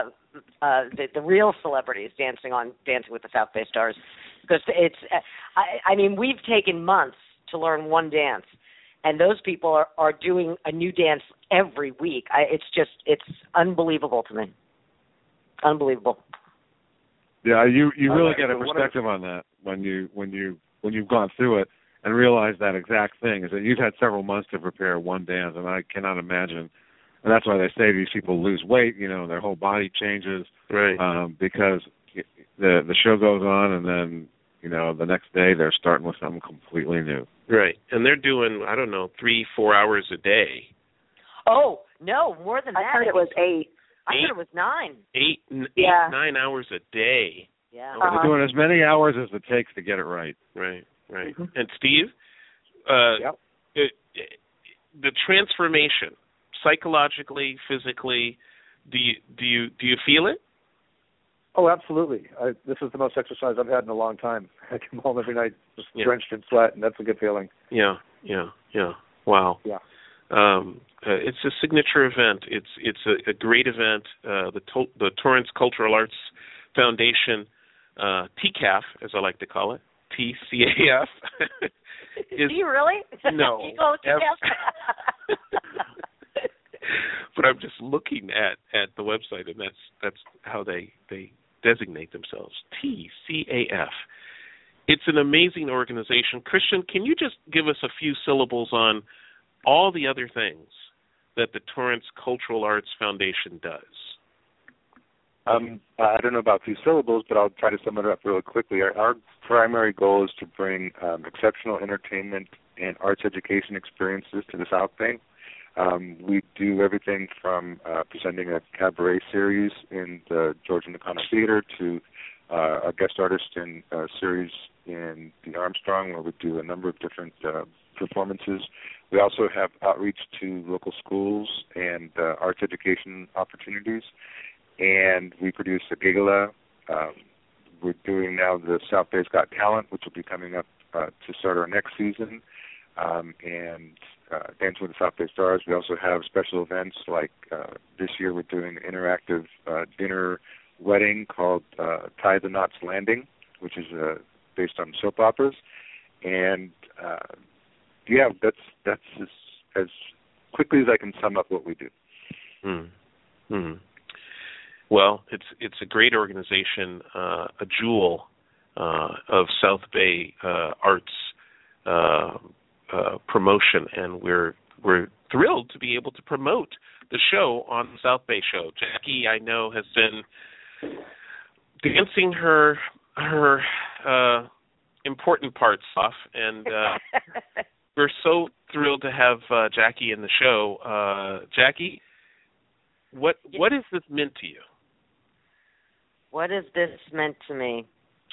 the real celebrities dancing with the South Bay Stars, because it's we've taken months to learn one dance, and those people are doing a new dance every week. It's unbelievable to me. Unbelievable. Yeah, you really get a perspective on that when you've gone through it and realize that exact thing, is that you've had several months to prepare one dance, and I cannot imagine. And that's why they say these people lose weight, their whole body changes, right? Because the show goes on, and then the next day they're starting with something completely new. Right, and they're doing 3-4 hours a day. Oh no, more than that. I heard it was 8. I heard it was 9. 9 hours a day. Yeah, They're doing as many hours as it takes to get it right. Right. Mm-hmm. And Steve, yep. The transformation, psychologically, physically, do you feel it? Oh, absolutely. This is the most exercise I've had in a long time. I come home every night just drenched in sweat, and that's a good feeling. Yeah. Wow. Yeah. It's a signature event. It's a great event. The Torrance Cultural Arts Foundation, TCAF, as I like to call it, TCAF. Do you really? No. You go TCAF? But I'm just looking at the website, and that's how they designate themselves, TCAF. It's an amazing organization. Christian, can you just give us a few syllables on all the other things that the Torrance Cultural Arts Foundation does? I don't know about a few syllables, but I'll try to sum it up really quickly. Our primary goal is to bring exceptional entertainment and arts education experiences to the South Bay. We do everything from presenting a cabaret series in the George Nakano Theater to a guest artist in a series in the Armstrong, where we do a number of different performances. We also have outreach to local schools and arts education opportunities. And we produce a gala. We're doing now the South Bay's Got Talent, which will be coming up to start our next season. And Dancing with the South Bay Stars. We also have special events like this year we're doing an interactive dinner wedding called Tie the Knots Landing, which is based on soap operas. And that's as quickly as I can sum up what we do. Mm-hmm. Well, it's a great organization, a jewel of South Bay arts promotion, and we're thrilled to be able to promote the show on the South Bay Show. Jackie, I know, has been dancing her important parts off, and we're so thrilled to have Jackie in the show. Jackie, what has this meant to you? What has this meant to me?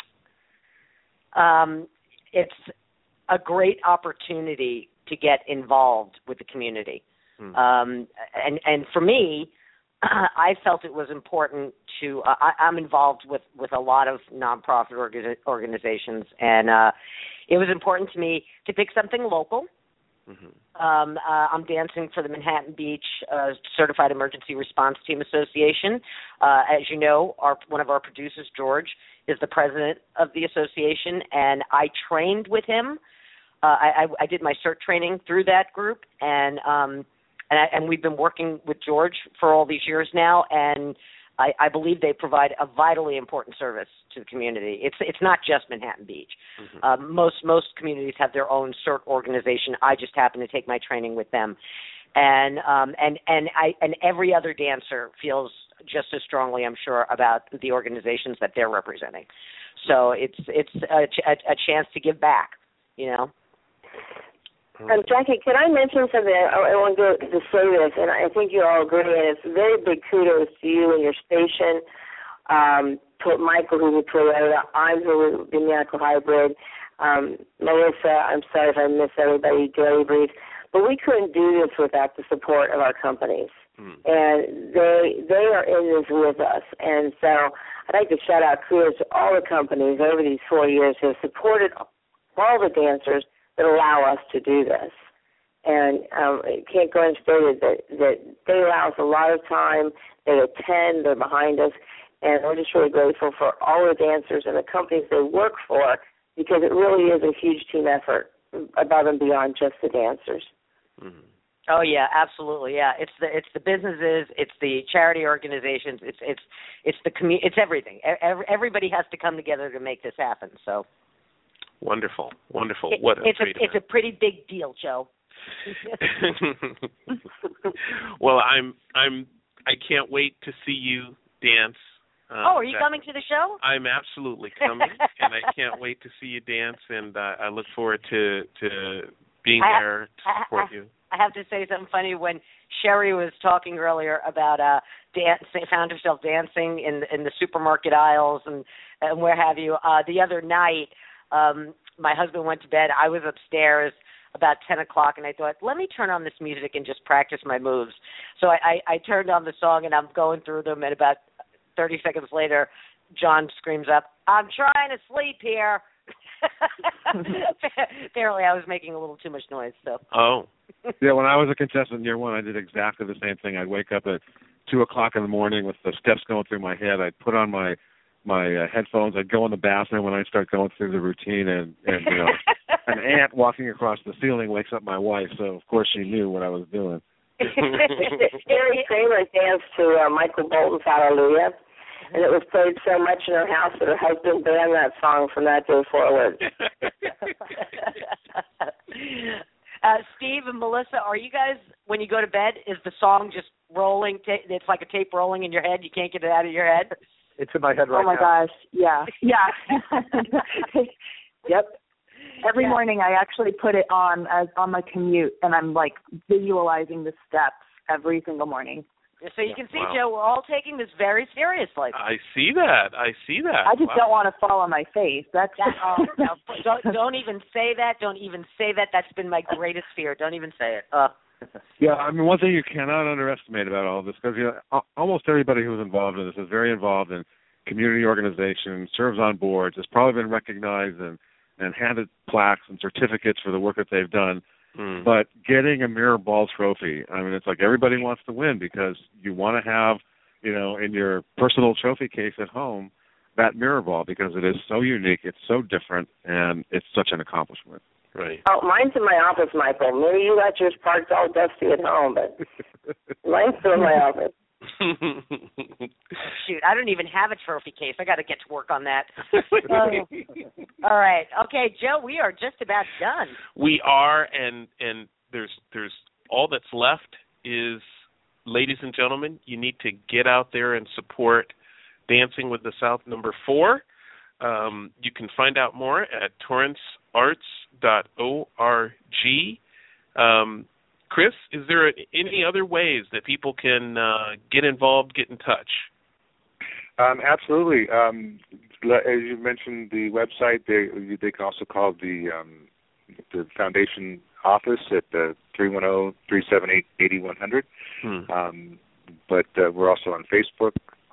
It's a great opportunity to get involved with the community. And for me, I felt it was important to I'm involved with a lot of nonprofit organizations, and it was important to me to pick something local. Mm-hmm. I'm dancing for the Manhattan Beach Certified Emergency Response Team Association. As you know, one of our producers, George, is the president of the association, and I trained with him. I did my CERT training through that group, and we've been working with George for all these years now, and I believe they provide a vitally important service to the community. It's not just Manhattan Beach. Mm-hmm. Most communities have their own CERT organization. I just happen to take my training with them, and every other dancer feels just as strongly, I'm sure, about the organizations that they're representing. So it's a chance to give back, you know. Jackie, can I mention something? I want to say this, and I think you all agree, and it's very big kudos to you and your station, to Michael, who's with Toyota, I'm who with the Medical Hybrid, Melissa, I'm sorry if I missed everybody, Gary Breeze, but we couldn't do this without the support of our companies. And they are in this with us. And so I'd like to shout out kudos to all the companies over these 4 years who have supported all the dancers that allow us to do this. And it can't go unstated that they allow us a lot of time, they attend, they're behind us, and we're just really grateful for all the dancers and the companies they work for, because it really is a huge team effort above and beyond just the dancers. Mm-hmm. Oh yeah, absolutely. Yeah, it's the businesses, it's the charity organizations, it's the it's everything. Everybody has to come together to make this happen. So wonderful. It's a pretty big deal, Joe. Well, I can't wait to see you dance. Are you coming to the show? I'm absolutely coming, and I can't wait to see you dance. And I look forward to being there to support you. I have to say something funny. When Sherry was talking earlier about found herself dancing in the supermarket aisles and where have you, the other night my husband went to bed. I was upstairs about 10 o'clock, and I thought, let me turn on this music and just practice my moves. So I turned on the song, and I'm going through them, and about 30 seconds later, John screams up, I'm trying to sleep here. Apparently I was making a little too much noise. So. Oh. Yeah, when I was a contestant in year one, I did exactly the same thing. I'd wake up at 2 o'clock in the morning with the steps going through my head. I'd put on my headphones. I'd go in the bathroom when I start going through the routine, and you know, an ant walking across the ceiling wakes up my wife, so of course she knew what I was doing. Sherry Kramer danced to Michael Bolton's Hallelujah, and it was played so much in her house that her husband banned that song from that day forward. Steve and Melissa, are you guys, when you go to bed, is the song just rolling? It's like a tape rolling in your head. You can't get it out of your head? It's in my head right now. Oh, my gosh. Yeah. Yep. Every morning I actually put it on my commute, and I'm, like, visualizing the steps every single morning. So you can see, wow. Joe, we're all taking this very seriously. I see that. I just don't want to fall on my face. Don't even say that. Don't even say that. That's been my greatest fear. Don't even say it. Yeah, I mean, one thing you cannot underestimate about all of this, because almost everybody who's involved in this is very involved in community organizations, serves on boards, has probably been recognized and handed plaques and certificates for the work that they've done. But getting a mirror ball trophy, I mean, it's like everybody wants to win, because you want to have, in your personal trophy case at home, that mirror ball, because it is so unique, it's so different, and it's such an accomplishment. Right. Oh, mine's in my office, Michael. Maybe you got yours parked all dusty at home, but mine's still in my office. Shoot, I don't even have a trophy case. I got to get to work on that. All right. Okay, Joe, we are just about done. We are, and there's all that's left is, ladies and gentlemen, you need to get out there and support Dancing with the South #4. You can find out more at torrancearts.org. Chris, is there any other ways that people can get involved, get in touch? Absolutely. As you mentioned, the website, they can also call the foundation office at 310-378-8100. But we're also on Facebook,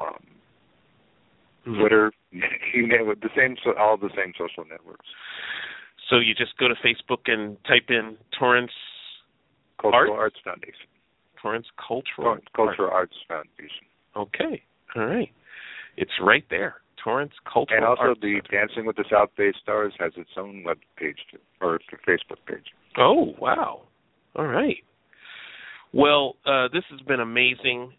Twitter, you name it, all the same social networks. So you just go to Facebook and type in Torrance Cultural Arts Foundation. Torrance Cultural Arts Foundation. Okay. All right. It's right there. Torrance Cultural Arts. And also the Dancing with the South Bay Stars has its own web page, or Facebook page. Oh, wow. All right. Well, this has been amazing.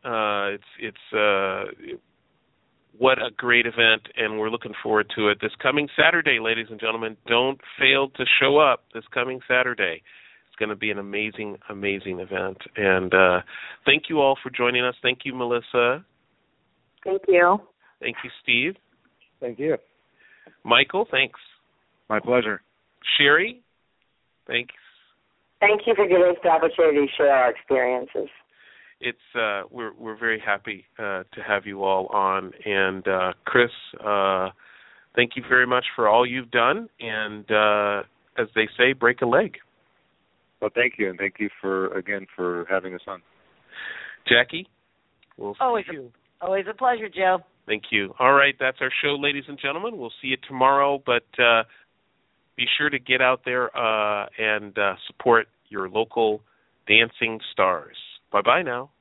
What a great event, and we're looking forward to it. This coming Saturday, ladies and gentlemen, don't fail to show up this coming Saturday. It's going to be an amazing, amazing event. And thank you all for joining us. Thank you, Melissa. Thank you. Thank you, Steve. Thank you. Michael, thanks. My pleasure. Sherry, thanks. Thank you for giving us the opportunity to share our experiences. It's we're very happy to have you all on, and Chris, thank you very much for all you've done, and as they say, break a leg. Well, thank you, and thank you for having us on. Jackie, we'll always a pleasure, Joe. Thank you. All right, that's our show, ladies and gentlemen. We'll see you tomorrow, but be sure to get out there and support your local dancing stars. Bye-bye now.